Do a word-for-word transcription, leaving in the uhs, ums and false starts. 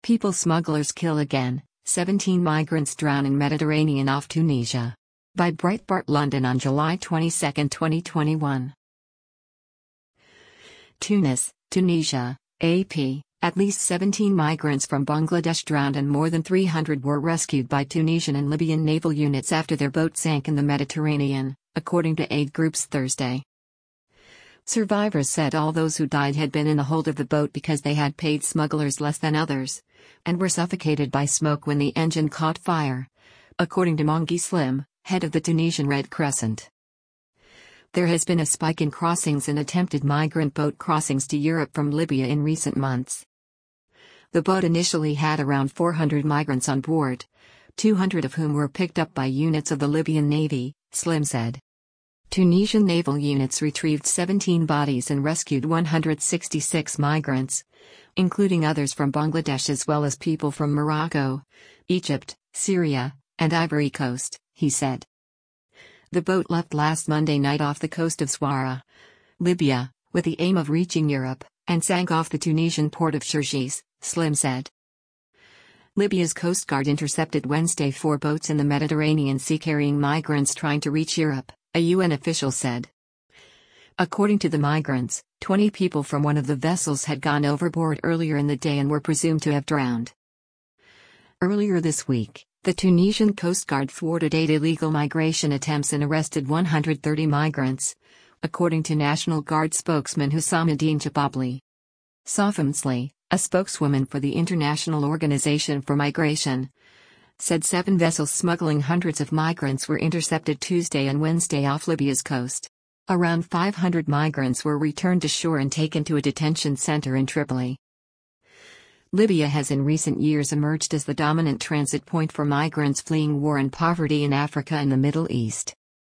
People smugglers kill again, seventeen migrants drown in Mediterranean off Tunisia. By Breitbart London on July twenty-second, twenty twenty-one. Tunis, Tunisia, A P. At least seventeen migrants from Bangladesh drowned and more than three hundred were rescued by Tunisian and Libyan naval units after their boat sank in the Mediterranean, according to aid groups Thursday. Survivors said all those who died had been in the hold of the boat because they had paid smugglers less than others, and were suffocated by smoke when the engine caught fire, according to Mongi Slim, head of the Tunisian Red Crescent. There has been a spike in crossings and attempted migrant boat crossings to Europe from Libya in recent months. The boat initially had around four hundred migrants on board, two hundred of whom were picked up by units of the Libyan Navy, Slim said. Tunisian naval units retrieved seventeen bodies and rescued one hundred sixty-six migrants, including others from Bangladesh as well as people from Morocco, Egypt, Syria, and Ivory Coast, he said. The boat left last Monday night off the coast of Swara, Libya, with the aim of reaching Europe, and sank off the Tunisian port of Sirtis, Slim said. Libya's Coast Guard intercepted Wednesday four boats in the Mediterranean Sea carrying migrants trying to reach Europe, a U N official said. According to the migrants, twenty people from one of the vessels had gone overboard earlier in the day and were presumed to have drowned. Earlier this week, the Tunisian Coast Guard thwarted eight illegal migration attempts and arrested one hundred thirty migrants, according to National Guard spokesman Hussamuddin Jababli. Safamsli, a spokeswoman for the International Organization for Migration, said seven vessels smuggling hundreds of migrants were intercepted Tuesday and Wednesday off Libya's coast. Around five hundred migrants were returned to shore and taken to a detention center in Tripoli. Libya has in recent years emerged as the dominant transit point for migrants fleeing war and poverty in Africa and the Middle East.